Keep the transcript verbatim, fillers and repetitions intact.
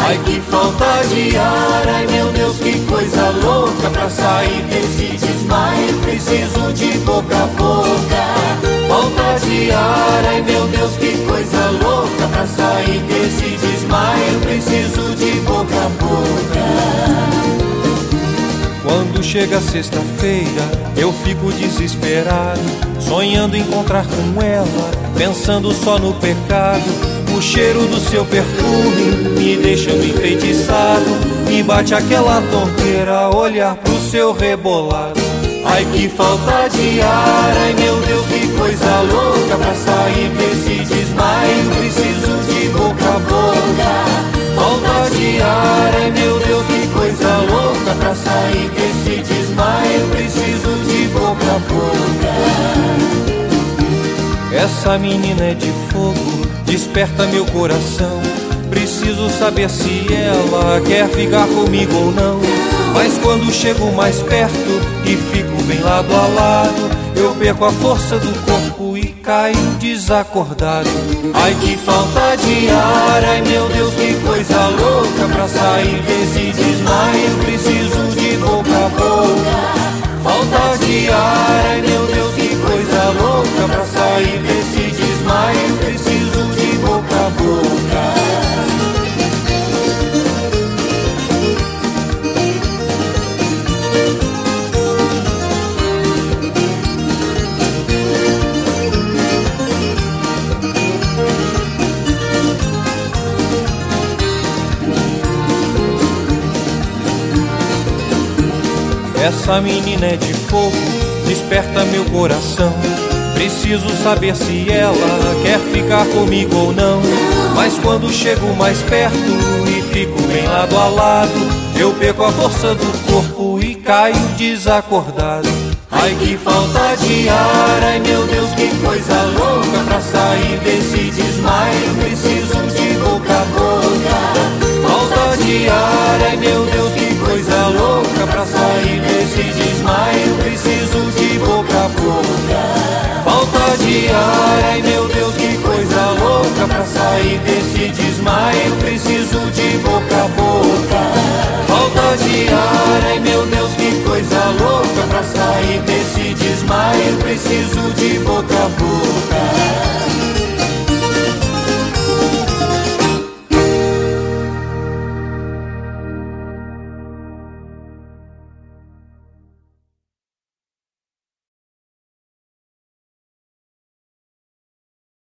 Ai, que falta de ar, ai meu Deus, que coisa louca. Pra sair desse desmaio preciso de boca a boca. Falta de ar, ai meu Deus, que coisa louca. Pra sair desse desmaio preciso de boca a boca. Quando chega sexta-feira eu fico desesperado, sonhando encontrar com ela, pensando só no pecado. O cheiro do seu perfume me deixando enfeitiçado, me bate aquela tonteira olhar pro seu rebolado. Ai, que falta de ar, ai meu Deus, que coisa louca. Pra sair desse desmaio preciso de boca a boca. Falta de ar, ai meu Deus, que coisa louca. Pra sair desse desmaio preciso de boca a boca. Essa menina é de fogo, desperta meu coração. Preciso saber se ela quer ficar comigo ou não. Mas quando chego mais perto e fico bem lado a lado, eu perco a força do corpo e caio desacordado. Ai, que falta de ar, ai meu Deus, que coisa louca. Pra sair desse desmaio preciso de boca a boca. Falta de ar, ai meu Deus, que coisa louca. Pra sair desse desmaio preciso de boca a boca. Essa menina é de fogo, desperta meu coração. Preciso saber se ela quer ficar comigo ou não. Mas quando chego mais perto e fico bem lado a lado, eu perco a força do corpo e caio desacordado. Ai, que falta de ar, ai meu Deus, que coisa louca. Pra sair desse desmaio preciso de boca a boca. Falta de ar,